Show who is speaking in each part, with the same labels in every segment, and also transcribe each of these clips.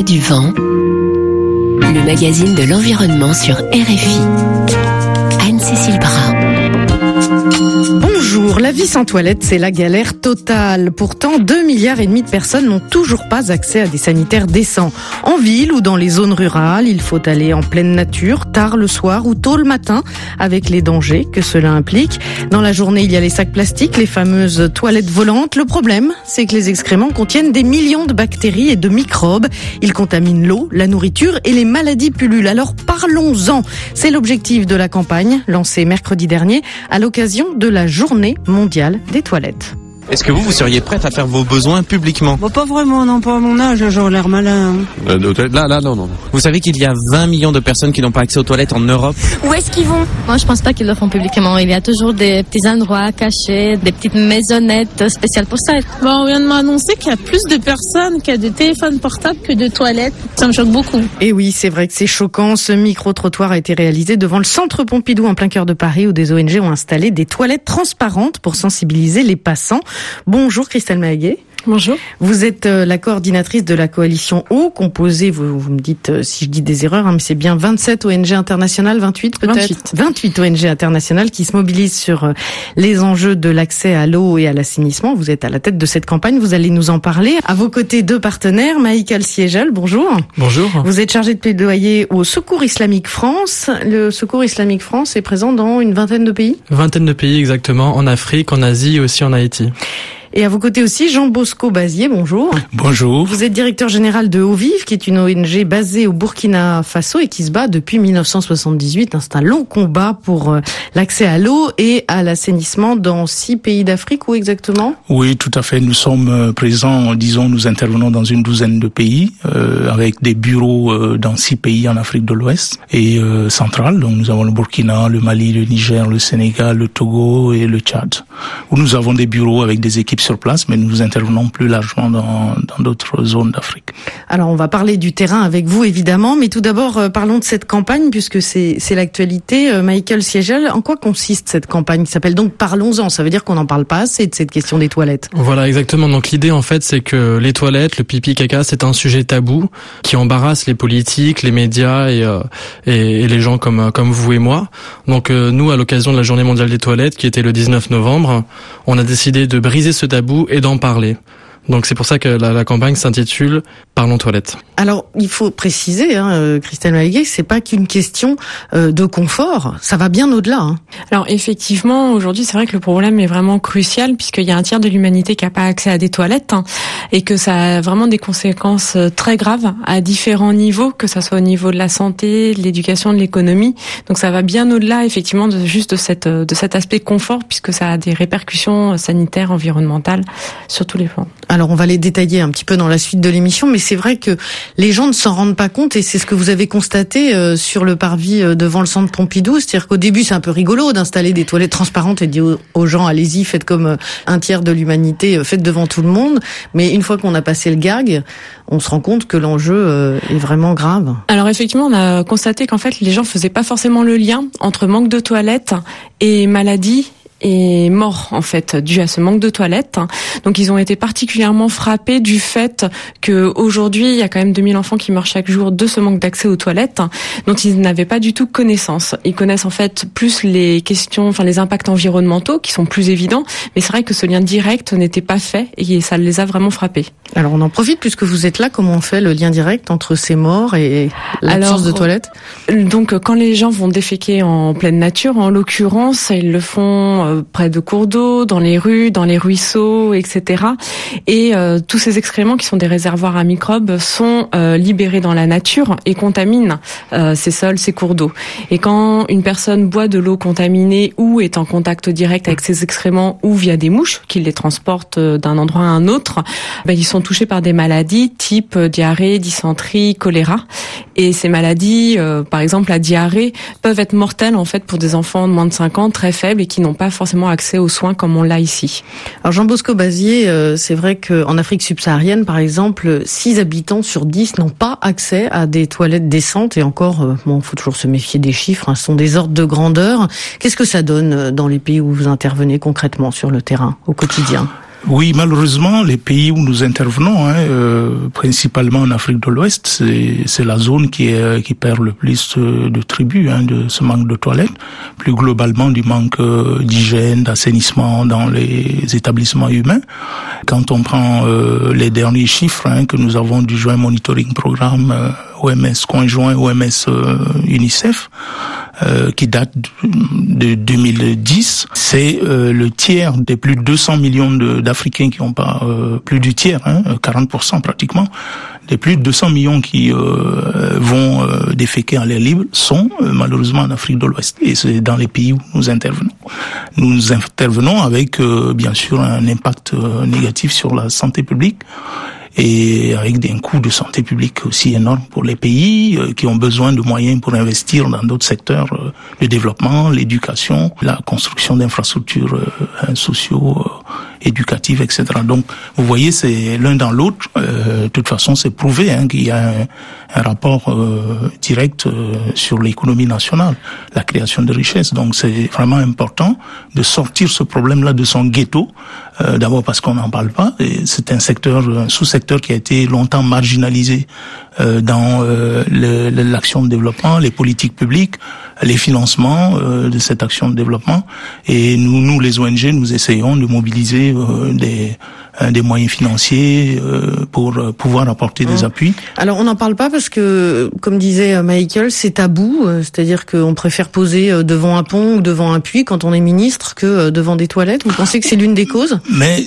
Speaker 1: du vent, le magazine de l'environnement sur RFI. Anne-Cécile Bras.
Speaker 2: Bonjour, la vie sans toilette, c'est la galère totale. Pourtant, 2,5 milliards de personnes n'ont toujours pas accès à des sanitaires décents. En ville ou dans les zones rurales, il faut aller en pleine nature, tard le soir ou tôt le matin, avec les dangers que cela implique. Dans la journée, il y a les sacs plastiques, les fameuses toilettes volantes. Le problème, c'est que les excréments contiennent des millions de bactéries et de microbes. Ils contaminent l'eau, la nourriture et les maladies pullulent. Alors parlons-en. C'est l'objectif de la campagne lancée mercredi dernier à l'occasion de la Journée mondiale des toilettes.
Speaker 3: Est-ce que vous seriez prête à faire vos besoins publiquement ?
Speaker 4: Bon, pas vraiment, non, pas à mon âge, j'aurais l'air malin.
Speaker 3: Là, non. Vous savez qu'il y a 20 millions de personnes qui n'ont pas accès aux toilettes en Europe ?
Speaker 5: Où est-ce qu'ils vont ?
Speaker 6: Moi, je pense pas qu'ils le font publiquement. Il y a toujours des petits endroits cachés, des petites maisonnettes spéciales pour ça.
Speaker 7: Bon, on vient de m'annoncer qu'il y a plus de personnes qui ont des téléphones portables que de toilettes. Ça me choque beaucoup.
Speaker 2: Et oui, c'est vrai que c'est choquant. Ce micro-trottoir a été réalisé devant le centre Pompidou en plein cœur de Paris où des ONG ont installé des toilettes transparentes pour sensibiliser les passants. Bonjour Christelle Mahaguet.
Speaker 7: Bonjour.
Speaker 2: Vous êtes la coordinatrice de la coalition Eau, composée, vous me dites si je dis des erreurs, mais c'est bien 27 ONG internationales, 28 peut-être 28 ONG internationales qui se mobilisent sur les enjeux de l'accès à l'eau et à l'assainissement. Vous êtes à la tête de cette campagne, vous allez nous en parler. À vos côtés, deux partenaires, Michael Siegel, bonjour.
Speaker 8: Bonjour.
Speaker 2: Vous êtes chargé de plaidoyer au Secours Islamique France. Le Secours Islamique France est présent dans une vingtaine de pays ?
Speaker 8: Vingtaine de pays exactement, en Afrique, en Asie et aussi en Haïti.
Speaker 2: Et à vos côtés aussi, Jean-Bosco Bazier, bonjour.
Speaker 9: Bonjour.
Speaker 2: Vous êtes directeur général de Eau Vive, qui est une ONG basée au Burkina Faso et qui se bat depuis 1978. C'est un long combat pour l'accès à l'eau et à l'assainissement dans 6 pays d'Afrique, où exactement ?
Speaker 9: Oui, tout à fait. Nous sommes présents, nous intervenons dans une douzaine de pays, avec des bureaux dans 6 pays en Afrique de l'Ouest et centrale. Donc nous avons le Burkina, le Mali, le Niger, le Sénégal, le Togo et le Tchad, où nous avons des bureaux avec des équipes sur place, mais nous intervenons plus largement dans d'autres zones d'Afrique.
Speaker 2: Alors, on va parler du terrain avec vous, évidemment, mais tout d'abord, parlons de cette campagne, puisque c'est l'actualité. Michael Siegel, en quoi consiste cette campagne qui s'appelle donc Parlons-en ? Ça veut dire qu'on n'en parle pas assez de cette question des toilettes.
Speaker 8: Voilà, exactement. Donc l'idée, en fait, c'est que les toilettes, le pipi caca, c'est un sujet tabou qui embarrasse les politiques, les médias et les gens comme vous et moi. Donc nous, à l'occasion de la Journée mondiale des toilettes, qui était le 19 novembre, on a décidé de briser ce tabou et d'en parler. Donc c'est pour ça que la campagne s'intitule Parlons toilettes.
Speaker 2: Alors il faut préciser, Christelle Mahaguet, c'est pas qu'une question de confort, ça va bien au-delà.
Speaker 7: Alors effectivement, aujourd'hui c'est vrai que le problème est vraiment crucial puisqu'il y a un tiers de l'humanité qui n'a pas accès à des toilettes et que ça a vraiment des conséquences très graves à différents niveaux, que ça soit au niveau de la santé, de l'éducation, de l'économie. Donc ça va bien au-delà effectivement de cet aspect confort puisque ça a des répercussions sanitaires, environnementales sur tous les plans.
Speaker 2: Alors on va les détailler un petit peu dans la suite de l'émission, mais c'est vrai que les gens ne s'en rendent pas compte et c'est ce que vous avez constaté sur le parvis devant le centre Pompidou. C'est-à-dire qu'au début c'est un peu rigolo d'installer des toilettes transparentes et de dire aux gens allez-y, faites comme un tiers de l'humanité, faites devant tout le monde. Mais une fois qu'on a passé le gag, on se rend compte que l'enjeu est vraiment grave.
Speaker 7: Alors effectivement, on a constaté qu'en fait les gens faisaient pas forcément le lien entre manque de toilettes et maladie et mort en fait dû à ce manque de toilettes. Donc ils ont été particulièrement frappés du fait que aujourd'hui il y a quand même 2000 enfants qui meurent chaque jour de ce manque d'accès aux toilettes dont ils n'avaient pas du tout connaissance. Ils connaissent en fait plus les questions, les impacts environnementaux qui sont plus évidents, mais c'est vrai que ce lien direct n'était pas fait et ça les a vraiment frappés.
Speaker 2: Alors on en profite puisque vous êtes là, comment on fait le lien direct entre ces morts et l'absence de toilettes ?
Speaker 7: Donc quand les gens vont déféquer en pleine nature, en l'occurrence, ils le font près de cours d'eau, dans les rues, dans les ruisseaux, etc. Et tous ces excréments qui sont des réservoirs à microbes sont libérés dans la nature et contaminent ces sols, ces cours d'eau. Et quand une personne boit de l'eau contaminée ou est en contact direct avec ces excréments ou via des mouches qui les transportent d'un endroit à un autre, ils sont touchés par des maladies type diarrhée, dysenterie, choléra. Et ces maladies, par exemple la diarrhée, peuvent être mortelles en fait pour des enfants de moins de 5 ans très faibles et qui n'ont pas forcément accès aux soins comme on l'a ici.
Speaker 2: Alors Jean-Bosco Bazier, c'est vrai qu'en Afrique subsaharienne, par exemple, 6 habitants sur 10 n'ont pas accès à des toilettes décentes et encore, faut toujours se méfier des chiffres, ce sont des ordres de grandeur. Qu'est-ce que ça donne dans les pays où vous intervenez concrètement sur le terrain, au quotidien ?
Speaker 9: Oui, malheureusement, les pays où nous intervenons, principalement en Afrique de l'Ouest, c'est la zone qui perd le plus de tribut de ce manque de toilettes. Plus globalement, du manque d'hygiène, d'assainissement dans les établissements humains. Quand on prend les derniers chiffres que nous avons du Joint Monitoring Programme OMS conjoint OMS-UNICEF, qui date de 2010, c'est le tiers des plus de 200 millions d'Africains qui ont pas plus du tiers, 40% pratiquement, des plus de 200 millions qui vont déféquer en l'air libre sont malheureusement en Afrique de l'Ouest, et c'est dans les pays où nous intervenons. Nous intervenons avec bien sûr un impact négatif sur la santé publique, et avec des coûts de santé publique aussi énormes pour les pays qui ont besoin de moyens pour investir dans d'autres secteurs, le développement, l'éducation, la construction d'infrastructures sociaux, éducatives, etc. Donc, vous voyez, c'est l'un dans l'autre. De toute façon, c'est prouvé qu'il y a un rapport direct sur l'économie nationale, la création de richesses. Donc, c'est vraiment important de sortir ce problème-là de son ghetto. D'abord parce qu'on n'en parle pas. Et c'est un sous-secteur qui a été longtemps marginalisé dans l'action de développement, les politiques publiques, les financements de cette action de développement. Et nous les ONG, nous essayons de mobiliser des moyens financiers pour pouvoir apporter des appuis.
Speaker 2: Alors on n'en parle pas parce que, comme disait Michael, c'est tabou, c'est-à-dire qu'on préfère poser devant un pont ou devant un puits quand on est ministre que devant des toilettes. Vous pensez que c'est l'une des causes ?
Speaker 9: Mais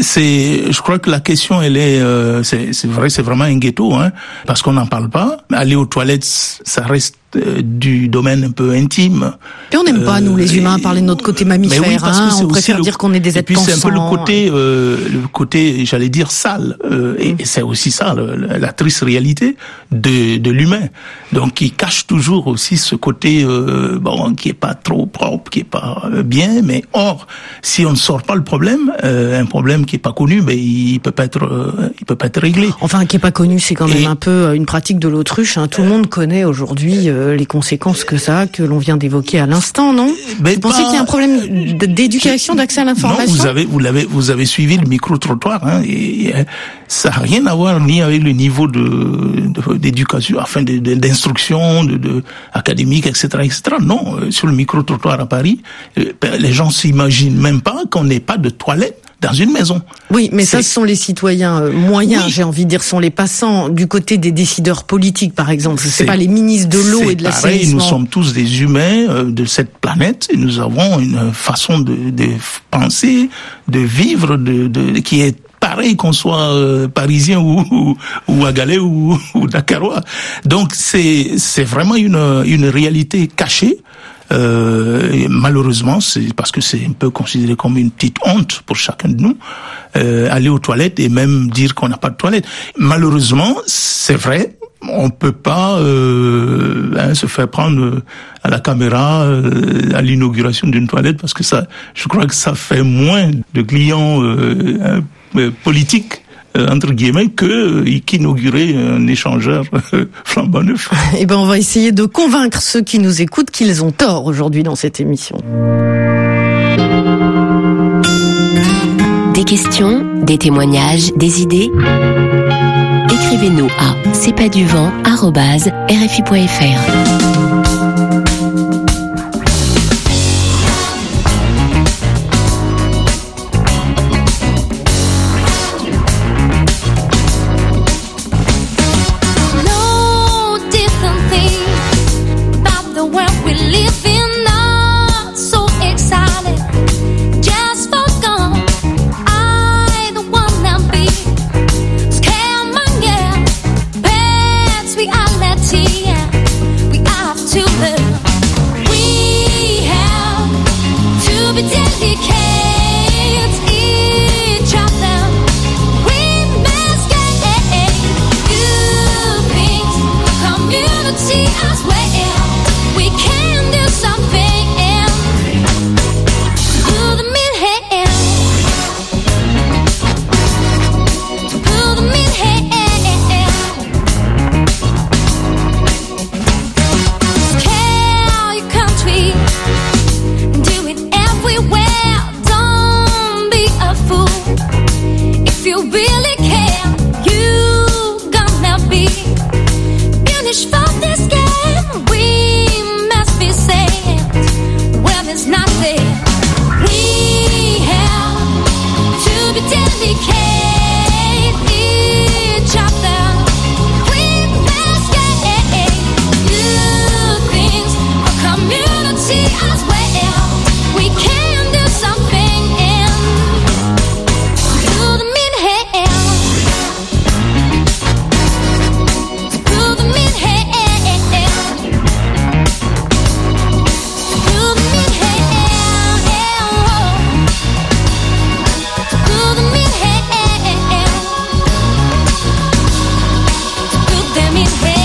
Speaker 9: je crois que la question, elle est, c'est vrai, c'est vraiment un ghetto, parce qu'on n'en parle pas. Aller aux toilettes, ça reste du domaine un peu intime.
Speaker 2: Et on n'aime pas, nous les humains, parler de notre côté mammifère. Oui, on préfère dire qu'on est des êtres pensants.
Speaker 9: Et puis c'est un peu le côté, j'allais dire, sale. Et c'est aussi ça, la triste réalité de l'humain. Donc qui cache toujours aussi ce côté qui est pas trop propre, qui est pas bien. Mais or, si on ne sort pas le problème, un problème qui est pas connu, il peut pas être réglé.
Speaker 2: Enfin, qui est pas connu, c'est quand même un peu une pratique de l'autruche. Tout le monde connaît aujourd'hui les conséquences que ça a, que l'on vient d'évoquer à l'instant, non ? Vous pensez qu'il y a un problème d'éducation, d'accès à l'information ?
Speaker 9: Non, vous avez suivi le micro-trottoir, et ça n'a rien à voir ni avec le niveau d'éducation, enfin d'instruction, académique, etc., etc. Non, sur le micro-trottoir à Paris, les gens s'imaginent même pas qu'on n'ait pas de toilette dans une maison.
Speaker 2: Oui, mais ça, ce sont les citoyens moyens, j'ai envie de dire, sont les passants du côté des décideurs politiques, par exemple. C'est pas les ministres de l'eau et de l'assainissement.
Speaker 9: Nous sommes tous des humains de cette planète, et nous avons une façon de penser, de vivre, qui est pareil qu'on soit parisien ou agalais ou dakarois. Donc c'est vraiment une réalité cachée. Malheureusement, c'est parce que c'est un peu considéré comme une petite honte pour chacun de nous, aller aux toilettes et même dire qu'on n'a pas de toilettes. Malheureusement, c'est vrai, on peut pas se faire prendre à la caméra à l'inauguration d'une toilette, parce que ça, je crois que ça fait moins de clients politiques entre guillemets, qu'inaugurer un échangeur flambant neuf.
Speaker 2: Eh ben, on va essayer de convaincre ceux qui nous écoutent qu'ils ont tort aujourd'hui dans cette émission.
Speaker 1: Des questions, des témoignages, des idées ? Écrivez-nous à cestpaduvant@rfi.fr.
Speaker 5: We if you really care, you gonna be punished for this game. We must be saved. Well, it's not there. We have to be dedicated each other. We must get good things for community as well. We can do something to the mean hell. To the mean hell. To the mean hell. To the mean hell. To the mean hell.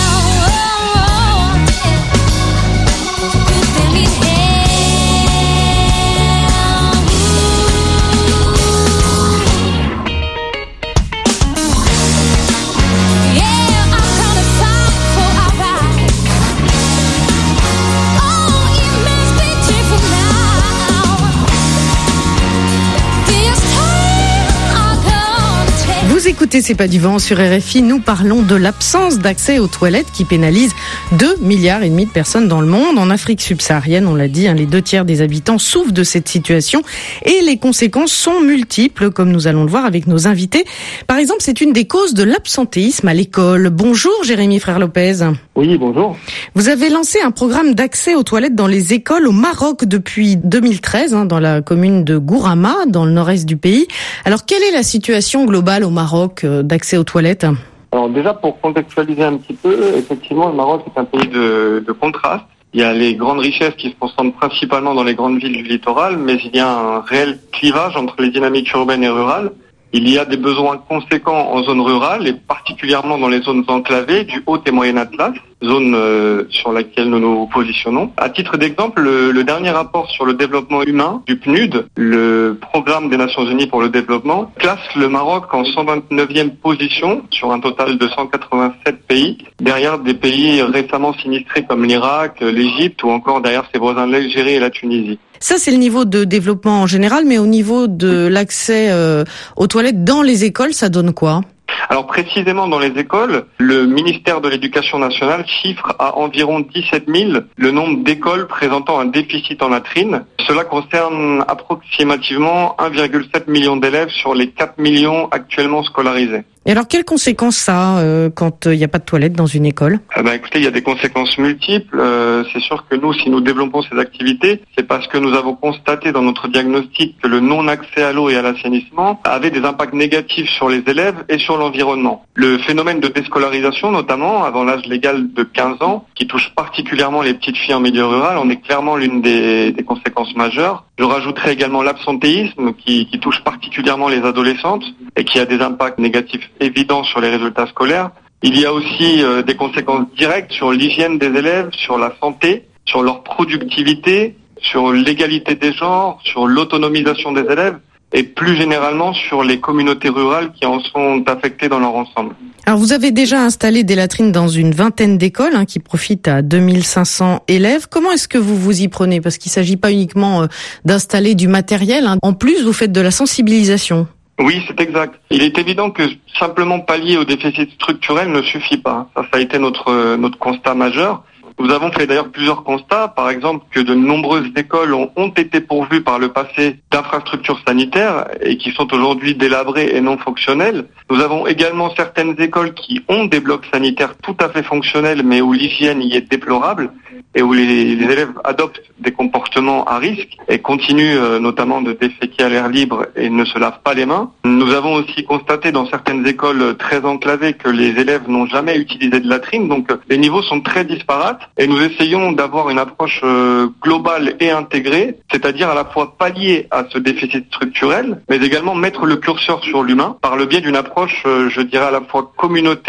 Speaker 2: Vous écoutez C'est pas du vent sur RFI, nous parlons de l'absence d'accès aux toilettes qui pénalise 2,5 milliards de personnes dans le monde. En Afrique subsaharienne, on l'a dit, les 2/3 des habitants souffrent de cette situation et les conséquences sont multiples, comme nous allons le voir avec nos invités. Par exemple, c'est une des causes de l'absentéisme à l'école. Bonjour Jérémy Frère-Lopez.
Speaker 10: Oui, bonjour.
Speaker 2: Vous avez lancé un programme d'accès aux toilettes dans les écoles au Maroc depuis 2013, dans la commune de Gourama, dans le nord-est du pays. Alors, quelle est la situation globale au Maroc d'accès aux toilettes?
Speaker 10: Alors déjà, pour contextualiser un petit peu, effectivement, le Maroc est un pays de contraste. Il y a les grandes richesses qui se concentrent principalement dans les grandes villes du littoral, mais il y a un réel clivage entre les dynamiques urbaines et rurales. Il y a des besoins conséquents en zone rurale et particulièrement dans les zones enclavées du Haut et Moyen Atlas, zone sur laquelle nous nous positionnons. À titre d'exemple, le dernier rapport sur le développement humain du PNUD, le Programme des Nations Unies pour le développement, classe le Maroc en 129e position sur un total de 187 pays, derrière des pays récemment sinistrés comme l'Irak, l'Égypte ou encore derrière ses voisins l'Algérie et la Tunisie.
Speaker 2: Ça, c'est le niveau de développement en général, mais au niveau de l'accès aux toilettes dans les écoles, ça donne quoi ?
Speaker 10: Alors précisément dans les écoles, le ministère de l'Éducation nationale chiffre à environ 17 000 le nombre d'écoles présentant un déficit en latrines. Cela concerne approximativement 1,7 million d'élèves sur les 4 millions actuellement scolarisés.
Speaker 2: Et alors, quelles conséquences ça quand il n'y a pas de toilettes dans une école ?
Speaker 10: Écoutez, il y a des conséquences multiples. C'est sûr que nous, si nous développons ces activités, c'est parce que nous avons constaté dans notre diagnostic que le non-accès à l'eau et à l'assainissement avait des impacts négatifs sur les élèves et sur l'environnement. Le phénomène de déscolarisation, notamment avant l'âge légal de 15 ans, qui touche particulièrement les petites filles en milieu rural, en est clairement l'une des conséquences majeures. Je rajouterai également l'absentéisme qui touche particulièrement les adolescentes et qui a des impacts négatifs évidents sur les résultats scolaires. Il y a aussi des conséquences directes sur l'hygiène des élèves, sur la santé, sur leur productivité, sur l'égalité des genres, sur l'autonomisation des élèves et plus généralement sur les communautés rurales qui en sont affectées dans leur ensemble.
Speaker 2: Alors vous avez déjà installé des latrines dans une vingtaine d'écoles qui profitent à 2500 élèves. Comment est-ce que vous vous y prenez ? Parce qu'il ne s'agit pas uniquement d'installer du matériel. En plus, vous faites de la sensibilisation.
Speaker 10: Oui, c'est exact. Il est évident que simplement pallier au déficit structurel ne suffit pas. Ça a été notre constat majeur. Nous avons fait d'ailleurs plusieurs constats, par exemple que de nombreuses écoles ont été pourvues par le passé d'infrastructures sanitaires et qui sont aujourd'hui délabrées et non fonctionnelles. Nous avons également certaines écoles qui ont des blocs sanitaires tout à fait fonctionnels mais où l'hygiène y est déplorable et où les élèves adoptent des comportements à risque et continuent notamment de déféquer à l'air libre et ne se lavent pas les mains. Nous avons aussi constaté dans certaines écoles très enclavées que les élèves n'ont jamais utilisé de latrine, donc les niveaux sont très disparates et nous essayons d'avoir une approche globale et intégrée, c'est-à-dire à la fois pallier à ce déficit structurel, mais également mettre le curseur sur l'humain par le biais d'une approche, je dirais, à la fois communautaire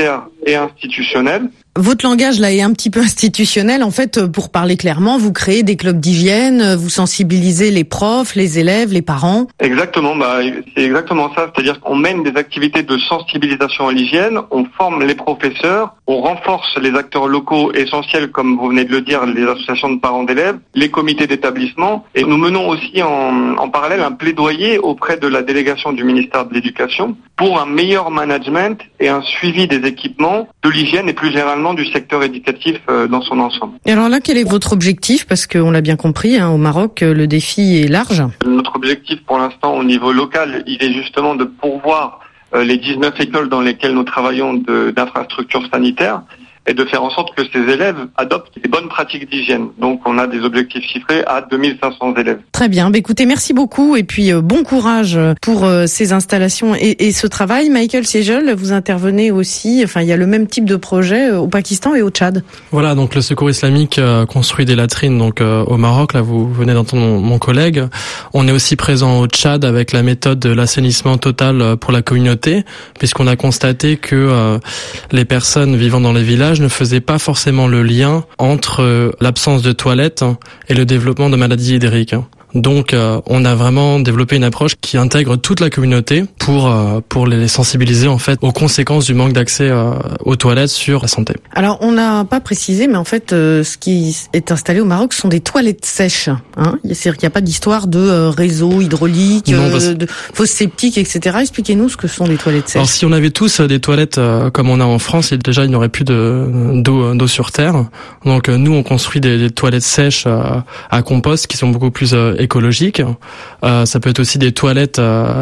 Speaker 10: et institutionnelle.
Speaker 2: Votre langage là est un petit peu institutionnel. En fait, pour parler clairement, vous créez des clubs d'hygiène, vous sensibilisez les profs, les élèves, les parents.
Speaker 10: Exactement, c'est exactement ça. C'est-à-dire qu'on mène des activités de sensibilisation à l'hygiène, on forme les professeurs, on renforce les acteurs locaux essentiels, comme vous venez de le dire, les associations de parents d'élèves, les comités d'établissement, et nous menons aussi en parallèle un plaidoyer auprès de la délégation du ministère de l'Éducation pour un meilleur management et un suivi des équipements, de l'hygiène et plus généralement du secteur éducatif dans son ensemble.
Speaker 2: Et alors là, quel est votre objectif? Parce qu'on l'a bien compris, au Maroc, le défi est large.
Speaker 10: Notre objectif pour l'instant au niveau local, il est justement de pourvoir les 19 écoles dans lesquelles nous travaillons d'infrastructures sanitaires et de faire en sorte que ces élèves adoptent des bonnes pratiques d'hygiène. Donc on a des objectifs chiffrés à 2500 élèves.
Speaker 2: Très bien, écoutez, merci beaucoup et puis bon courage pour ces installations et ce travail. Michael Siegel, vous intervenez aussi, il y a le même type de projet au Pakistan et au Tchad.
Speaker 8: Voilà, donc le Secours islamique construit des latrines au Maroc, là vous venez d'entendre mon collègue. On est aussi présent au Tchad avec la méthode de l'assainissement total pour la communauté, puisqu'on a constaté que les personnes vivant dans les villages ne faisait pas forcément le lien entre l'absence de toilettes et le développement de maladies hydriques. Donc on a vraiment développé une approche qui intègre toute la communauté pour les sensibiliser en fait aux conséquences du manque d'accès aux toilettes sur la santé.
Speaker 2: Alors on n'a pas précisé, mais en fait ce qui est installé au Maroc sont des toilettes sèches. C'est-à-dire qu'il n'y a pas d'histoire de réseau hydraulique, de fosses septiques, etc. Expliquez-nous ce que sont des toilettes sèches.
Speaker 8: Alors si on avait tous des toilettes comme on a en France, déjà il n'y aurait plus d'eau sur terre. Donc nous on construit des toilettes sèches à compost qui sont beaucoup plus écologique. Ça peut être aussi des toilettes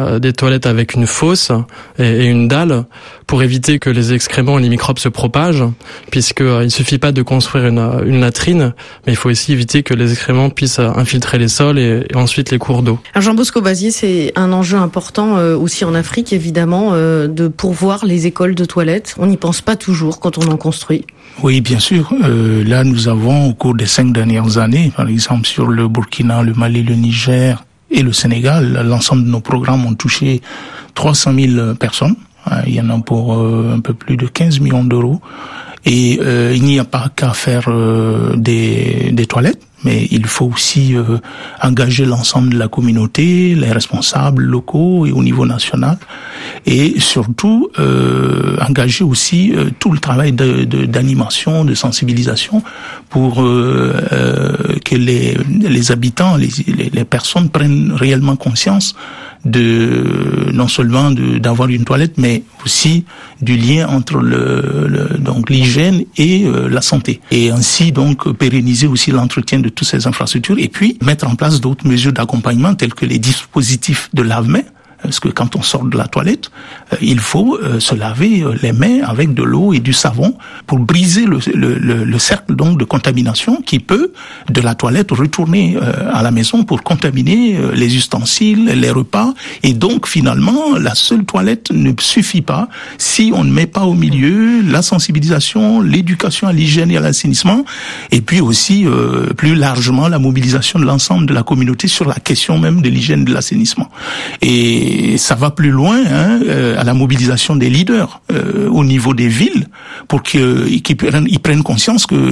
Speaker 8: avec une fosse et une dalle pour éviter que les excréments et les microbes se propagent, puisque il suffit pas de construire une latrine, mais il faut aussi éviter que les excréments puissent infiltrer les sols et ensuite les cours d'eau.
Speaker 2: Alors Jean-Bosco Bazier, c'est un enjeu important aussi en Afrique, évidemment, de pourvoir les écoles de toilettes. On n'y pense pas toujours quand on en construit.
Speaker 9: Oui, bien sûr. Là, nous avons, au cours des 5 dernières années, par exemple sur le Burkina, le Mali, le Niger et le Sénégal, l'ensemble de nos programmes ont touché 300 000 personnes. Il y en a pour un peu plus de 15 millions d'euros. Et il n'y a pas qu'à faire des toilettes, mais il faut aussi engager l'ensemble de la communauté, les responsables locaux et au niveau national, et surtout engager aussi tout le travail d'animation, de sensibilisation pour que les habitants, les personnes prennent réellement conscience non seulement d'avoir une toilette, mais aussi du lien entre donc l'hygiène et la santé, et ainsi donc pérenniser aussi l'entretien de toutes ces infrastructures, et puis mettre en place d'autres mesures d'accompagnement telles que les dispositifs de lave-mains. Parce que quand on sort de la toilette, il faut se laver les mains avec de l'eau et du savon pour briser le cercle donc de contamination qui peut de la toilette retourner à la maison pour contaminer les ustensiles, les repas. Et donc finalement, la seule toilette ne suffit pas si on ne met pas au milieu la sensibilisation, l'éducation à l'hygiène et à l'assainissement, et puis aussi plus largement la mobilisation de l'ensemble de la communauté sur la question même de l'hygiène et de l'assainissement. Et ça va plus loin à la mobilisation des leaders au niveau des villes pour qu'ils prennent conscience que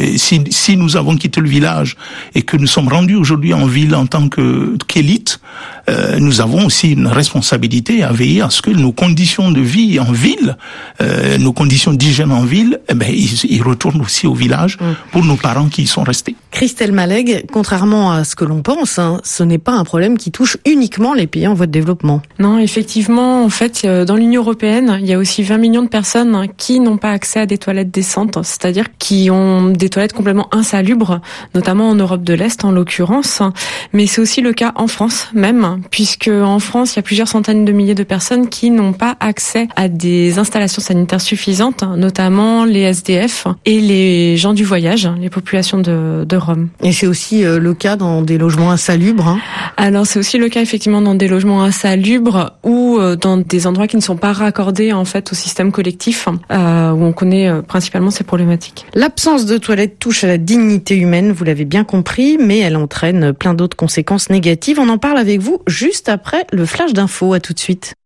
Speaker 9: si nous avons quitté le village et que nous sommes rendus aujourd'hui en ville en tant qu'élite, nous avons aussi une responsabilité à veiller à ce que nos conditions de vie en ville, nos conditions d'hygiène en ville, ils retournent aussi au village pour nos parents qui y sont restés.
Speaker 2: Christelle Malègue, contrairement à ce que l'on pense, ce n'est pas un problème qui touche uniquement les pays en voie de développement.
Speaker 7: Non, effectivement, en fait, dans l'Union européenne, il y a aussi 20 millions de personnes qui n'ont pas accès à des toilettes décentes, c'est-à-dire qui ont des toilettes complètement insalubres, notamment en Europe de l'Est en l'occurrence. Mais c'est aussi le cas en France même, puisque en France, il y a plusieurs centaines de milliers de personnes qui n'ont pas accès à des installations sanitaires suffisantes, notamment les SDF et les gens du voyage, les populations de Rome.
Speaker 2: Et c'est aussi le cas dans des logements insalubres.
Speaker 7: Alors c'est aussi le cas effectivement dans des logements insalubres ou dans des endroits qui ne sont pas raccordés en fait au système collectif, où on connaît principalement ces problématiques.
Speaker 2: L'absence de toilettes touche à la dignité humaine, vous l'avez bien compris, mais elle entraîne plein d'autres conséquences négatives. On en parle avec vous juste après le flash d'info. À tout de suite.